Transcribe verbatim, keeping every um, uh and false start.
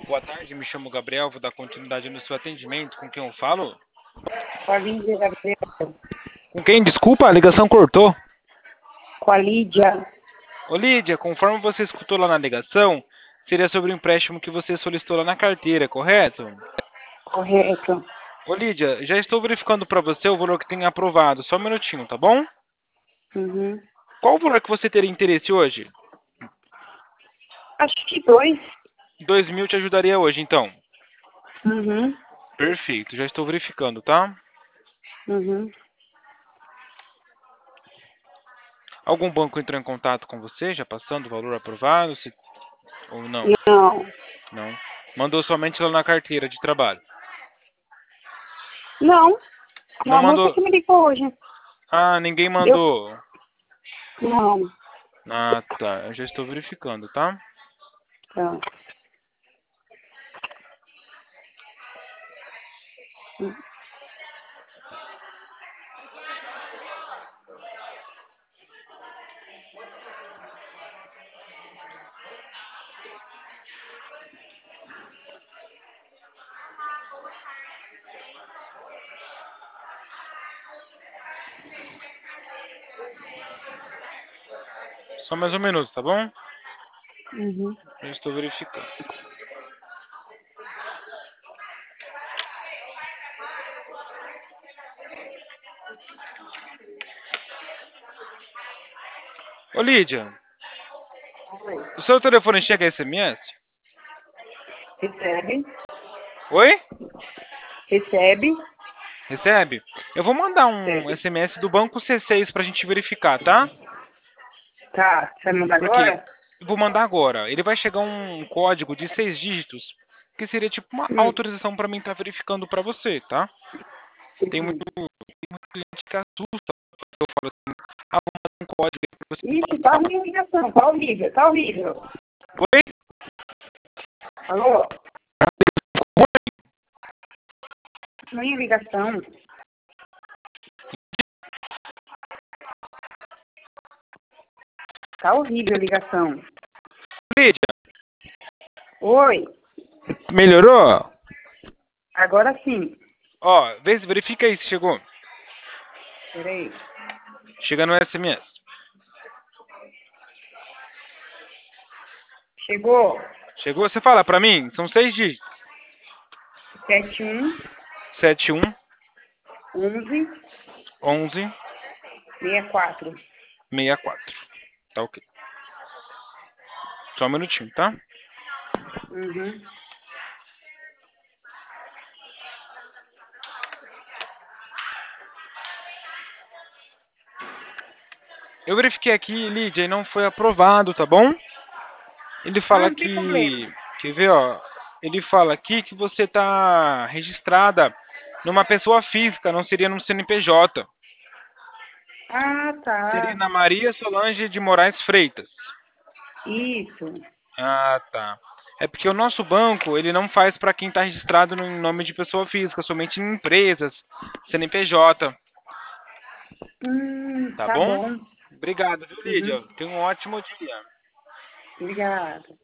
Boa tarde, me chamo Gabriel, vou dar continuidade no seu atendimento. Com quem eu falo? Com a Lídia, Gabriel. Com quem? Desculpa, a ligação cortou. Com a Lídia. Ô Lídia, conforme você escutou lá na ligação, seria sobre o empréstimo que você solicitou lá na carteira, correto? Correto. Ô Lídia, já estou verificando para você o valor que tem aprovado. Só um minutinho, tá bom? Uhum. Qual o valor que você teria interesse hoje? Acho que dois. Dois mil te ajudaria hoje, então. Uhum. Perfeito, já estou verificando, tá? Uhum. Algum banco entrou em contato com você, já passando o valor aprovado? Se... Ou não? Não. Não. Mandou somente lá na carteira de trabalho. Não. Não A moça mandou. que me ligou hoje. Ah, ninguém Deu. mandou. Não. Ah, tá. Eu já estou verificando, tá? Tá. Só mais um minuto, tá bom? Uhum. Eu estou verificando. Ô, Lídia, Oi. o seu telefone chega S M S? Recebe. Oi? Recebe. Recebe? Eu vou mandar um Recebe. S M S do banco C seis pra gente verificar, tá? Tá. Você vai mandar Porque agora? eu vou mandar agora. Ele vai chegar um código de seis dígitos, que seria tipo uma Hum. autorização pra mim estar verificando pra você, tá? Tem muito, Uhum. tem muito cliente que assusta quando eu falo assim, ah, vou mandar um código aí pra você. Ixi, tá ruim a ligação. Tá horrível. Tá horrível. Oi? Alô? Ruim a ligação. Tá horrível a ligação. Lídia, Oi. melhorou? Agora sim. Ó, vê, se- verifica aí se chegou. Peraí. Chega no S M S. Chegou. Chegou? Você fala pra mim? São seis dígitos. Sete um Sete um onze onze sessenta e quatro. seis quatro. Tá ok. Só um minutinho, tá? Uhum. Eu verifiquei aqui, Lídia, e não foi aprovado, tá bom? Ele Ah, fala não tem problema. que... Quer ver, ó? Ele fala aqui que você tá registrada numa pessoa física, não seria num C N P J. Ah, Seria tá. na Maria Solange de Moraes Freitas. Isso. Ah, tá. É porque o nosso banco, ele não faz para quem está registrado no nome de pessoa física, somente em empresas, C N P J, Hum, tá tá bom? bom. Obrigado, viu, Lídia? Uhum. Tenha um ótimo dia. Obrigada.